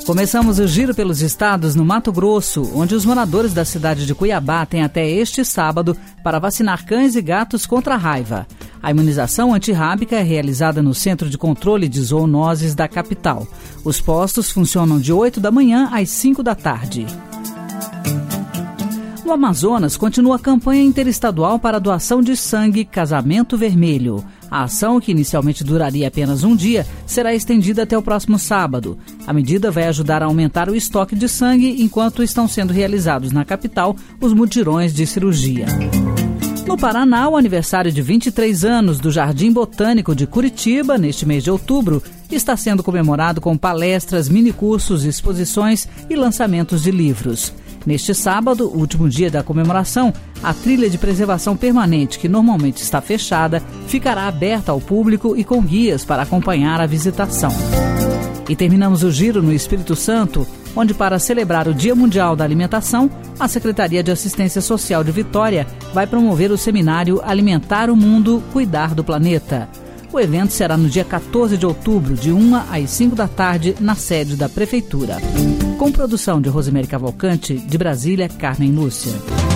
Começamos o giro pelos estados no Mato Grosso, onde os moradores da cidade de Cuiabá têm até este sábado para vacinar cães e gatos contra a raiva. A imunização antirrábica é realizada no Centro de Controle de Zoonoses da capital. Os postos funcionam de 8 da manhã às 5 da tarde. No Amazonas, continua a campanha interestadual para a doação de sangue Casamento Vermelho. A ação, que inicialmente duraria apenas um dia, será estendida até o próximo sábado. A medida vai ajudar a aumentar o estoque de sangue enquanto estão sendo realizados na capital os mutirões de cirurgia. No Paraná, o aniversário de 23 anos do Jardim Botânico de Curitiba, neste mês de outubro, está sendo comemorado com palestras, minicursos, exposições e lançamentos de livros. Neste sábado, último dia da comemoração, a trilha de preservação permanente, que normalmente está fechada, ficará aberta ao público e com guias para acompanhar a visitação. E terminamos o giro no Espírito Santo, onde, para celebrar o Dia Mundial da Alimentação, a Secretaria de Assistência Social de Vitória vai promover o seminário Alimentar o Mundo, Cuidar do Planeta. O evento será no dia 14 de outubro, de 1 às 5 da tarde, na sede da Prefeitura. Com produção de Rosemary Cavalcante, de Brasília, Carmen Lúcia.